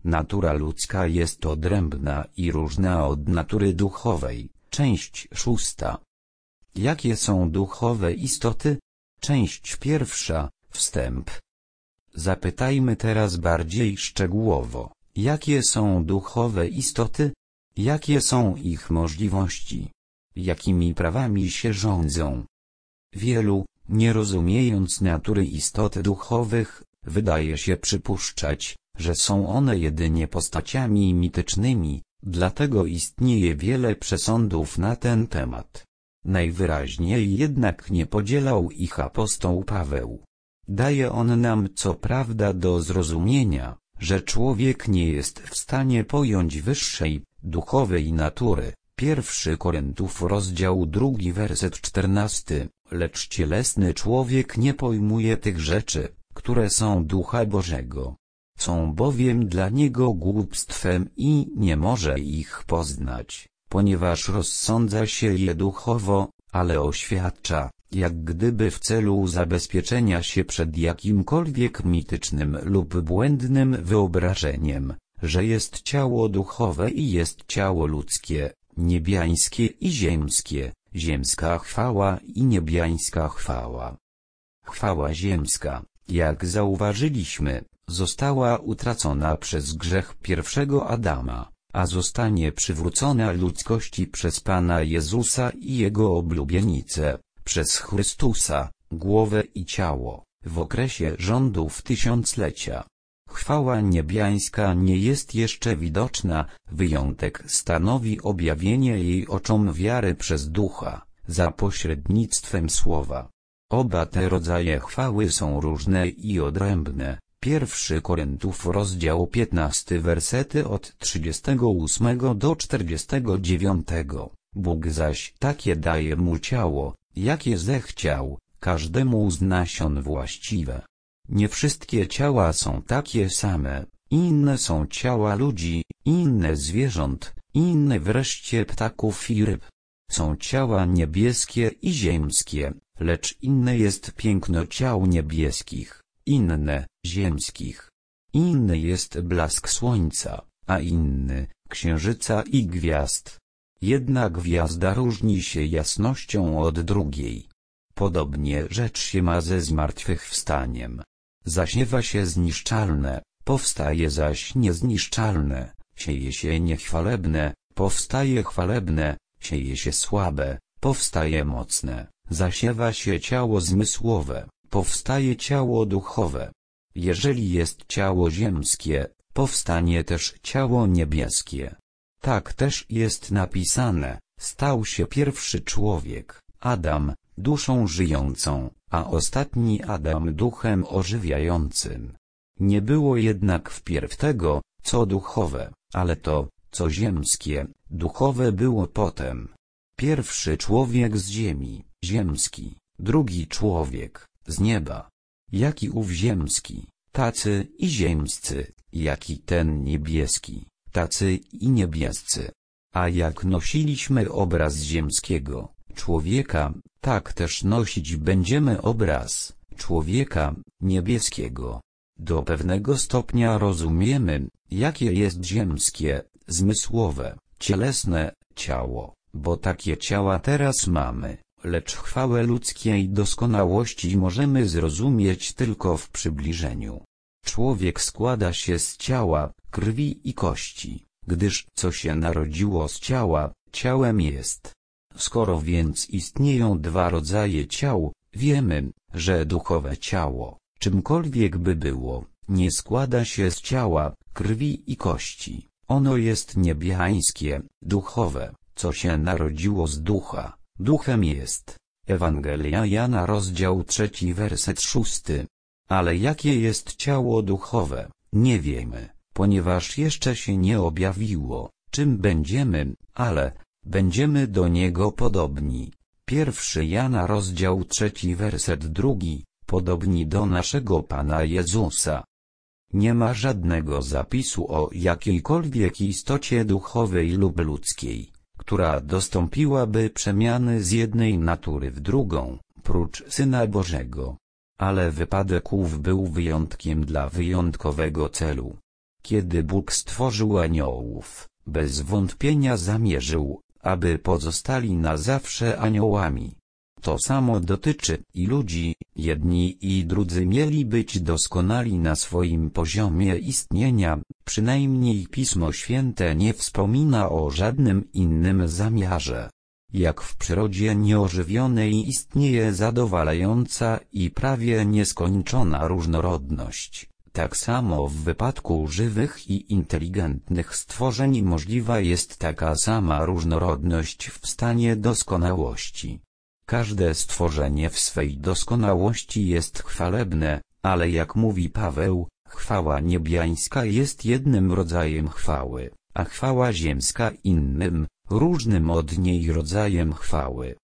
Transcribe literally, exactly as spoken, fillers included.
Natura ludzka jest odrębna i różna od natury duchowej. Część szósta. Jakie są duchowe istoty? Część pierwsza. Wstęp. Zapytajmy teraz bardziej szczegółowo, jakie są duchowe istoty? Jakie są ich możliwości? Jakimi prawami się rządzą? Wielu, nie rozumiejąc natury istot duchowych, wydaje się przypuszczać, że są one jedynie postaciami mitycznymi, dlatego istnieje wiele przesądów na ten temat. Najwyraźniej jednak nie podzielał ich apostoł Paweł. Daje on nam co prawda do zrozumienia, że człowiek nie jest w stanie pojąć wyższej, duchowej natury. Pierwszy Koryntiów rozdział drugi werset czternasty, lecz cielesny człowiek nie pojmuje tych rzeczy, które są Ducha Bożego. Są bowiem dla niego głupstwem i nie może ich poznać, ponieważ rozsądza się je duchowo, ale oświadcza, jak gdyby w celu zabezpieczenia się przed jakimkolwiek mitycznym lub błędnym wyobrażeniem, że jest ciało duchowe i jest ciało ludzkie, niebiańskie i ziemskie, ziemska chwała i niebiańska chwała. Chwała ziemska, jak zauważyliśmy, została utracona przez grzech pierwszego Adama, a zostanie przywrócona ludzkości przez Pana Jezusa i Jego oblubienicę, przez Chrystusa, głowę i ciało, w okresie rządów tysiąclecia. Chwała niebiańska nie jest jeszcze widoczna, wyjątek stanowi objawienie jej oczom wiary przez Ducha, za pośrednictwem Słowa. Oba te rodzaje chwały są różne i odrębne. Pierwszy Koryntiów rozdział piętnasty wersety od trzydziestego ósmego do czterdziestego dziewiątego. Bóg zaś takie daje mu ciało, jakie zechciał, każdemu z nasion właściwe. Nie wszystkie ciała są takie same, inne są ciała ludzi, inne zwierząt, inne wreszcie ptaków i ryb. Są ciała niebieskie i ziemskie, lecz inne jest piękno ciał niebieskich, inne ziemskich. Inny jest blask słońca, a inny księżyca i gwiazd. Jedna gwiazda różni się jasnością od drugiej. Podobnie rzecz się ma ze zmartwychwstaniem. Zasiewa się zniszczalne, powstaje zaś niezniszczalne, sieje się niechwalebne, powstaje chwalebne, sieje się słabe, powstaje mocne, zasiewa się ciało zmysłowe, powstaje ciało duchowe. Jeżeli jest ciało ziemskie, powstanie też ciało niebieskie. Tak też jest napisane, stał się pierwszy człowiek, Adam, duszą żyjącą, a ostatni Adam duchem ożywiającym. Nie było jednak wpierw tego, co duchowe, ale to, co ziemskie, duchowe było potem. Pierwszy człowiek z ziemi, ziemski, drugi człowiek, z nieba. Jaki ów ziemski, tacy i ziemscy, jaki ten niebieski, tacy i niebiescy. A jak nosiliśmy obraz ziemskiego człowieka, tak też nosić będziemy obraz człowieka niebieskiego. Do pewnego stopnia rozumiemy, jakie jest ziemskie, zmysłowe, cielesne ciało, bo takie ciała teraz mamy, lecz chwałę ludzkiej doskonałości możemy zrozumieć tylko w przybliżeniu. Człowiek składa się z ciała, krwi i kości, gdyż co się narodziło z ciała, ciałem jest. Skoro więc istnieją dwa rodzaje ciał, wiemy, że duchowe ciało, czymkolwiek by było, nie składa się z ciała, krwi i kości. Ono jest niebiańskie, duchowe, co się narodziło z ducha, duchem jest. Ewangelia Jana rozdział trzeci werset szósty. Ale jakie jest ciało duchowe, nie wiemy, ponieważ jeszcze się nie objawiło, czym będziemy, ale będziemy do niego podobni. Pierwszy Jana rozdział trzeci werset drugi, podobni do naszego Pana Jezusa. Nie ma żadnego zapisu o jakiejkolwiek istocie duchowej lub ludzkiej, która dostąpiłaby przemiany z jednej natury w drugą, prócz Syna Bożego. Ale wypadek ów był wyjątkiem dla wyjątkowego celu. Kiedy Bóg stworzył aniołów, bez wątpienia zamierzył, aby pozostali na zawsze aniołami. To samo dotyczy i ludzi, jedni i drudzy mieli być doskonali na swoim poziomie istnienia, przynajmniej Pismo Święte nie wspomina o żadnym innym zamiarze. Jak w przyrodzie nieożywionej istnieje zadowalająca i prawie nieskończona różnorodność, tak samo w wypadku żywych i inteligentnych stworzeń możliwa jest taka sama różnorodność w stanie doskonałości. Każde stworzenie w swej doskonałości jest chwalebne, ale jak mówi Paweł, chwała niebiańska jest jednym rodzajem chwały, a chwała ziemska innym, różnym od niej rodzajem chwały.